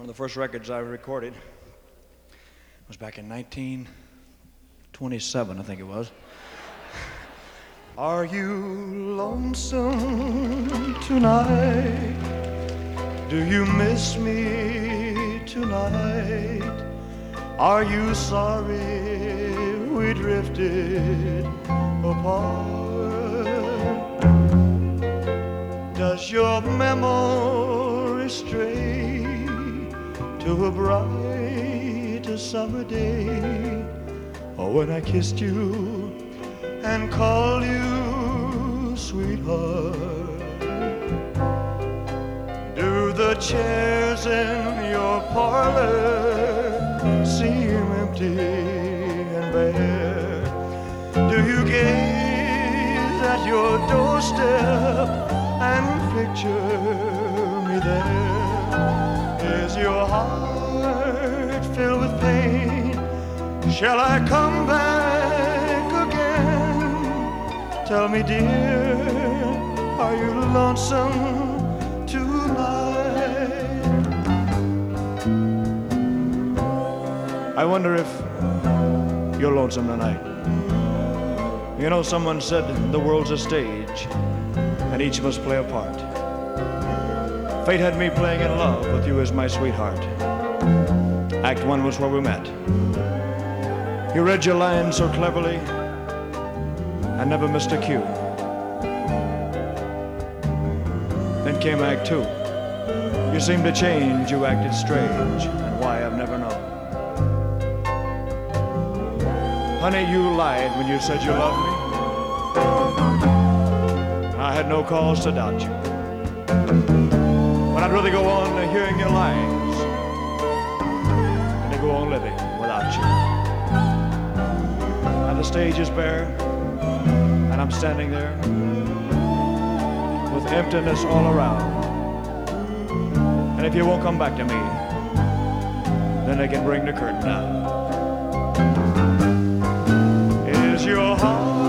the first records I recorded was back in 1927, I think it was. Are you lonesome tonight? Do you miss me tonight? Are you sorry we drifted apart? Does your memory stray to a bright summer day, or when I kissed you and called you sweetheart? Do the chairs in your parlor seem empty and bare? Do you gaze at your doorstep and picture me there? Is your heart filled with pain? Shall I come back again? Tell me, dear, are you lonesome tonight? I wonder if you're lonesome tonight. You know, someone said the world's a stage and each of us play a part. Fate had me playing in love with you as my sweetheart. Act one was where we met. You read your lines so cleverly and never missed a cue. Then came Act two. You seemed to change, you acted strange, and why I've never known. Honey, you lied when you said you loved me. I had no cause to doubt you. But I'd rather go on hearing your lies than to go on living without you. And the stage is bare, and I'm standing there with emptiness all around. And if you won't come back to me, then they can bring the curtain down. Is your heart